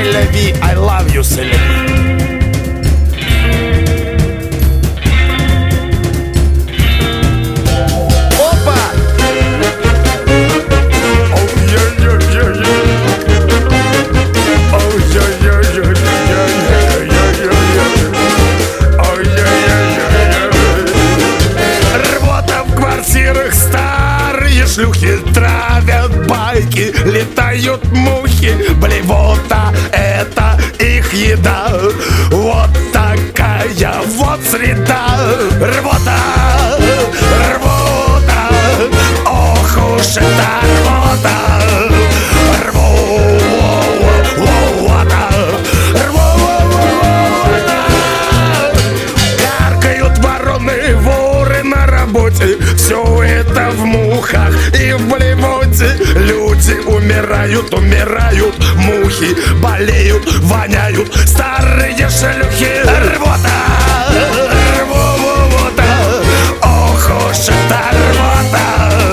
селяви, I love you, селяви. Шлюхи травят байки, летают мухи, блевота — это их еда. Вот такая вот среда. Рвота, рвота, ох уж это рвота. Рвота, рвота. Каркают вороны, воры на работе. Все это в мухах и в блевоте. Люди умирают, умирают, мухи болеют, воняют старые шлюхи. Рвота, рвота, ох уж это рвота.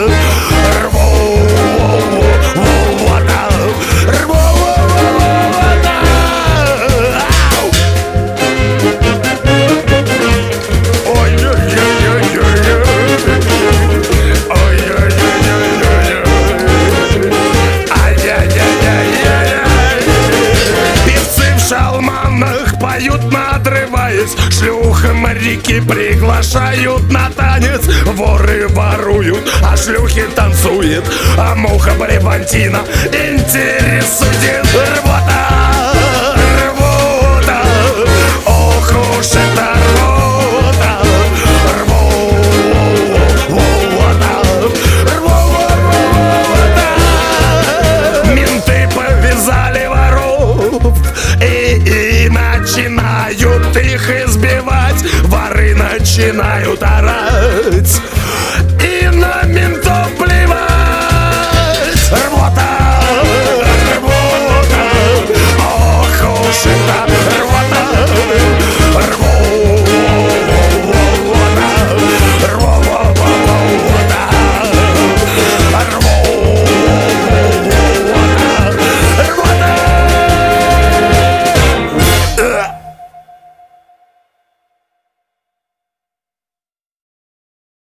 Рвота, рвота. Поют, надрываясь, шлюха моряки приглашают на танец. Воры воруют, а шлюхи танцуют, а муха Блевантина интересует. Рвота, рвота, ох уж это рвота. Рвота, рвота. Менты повязали воров и начинают их избивать. Воры начинают орать.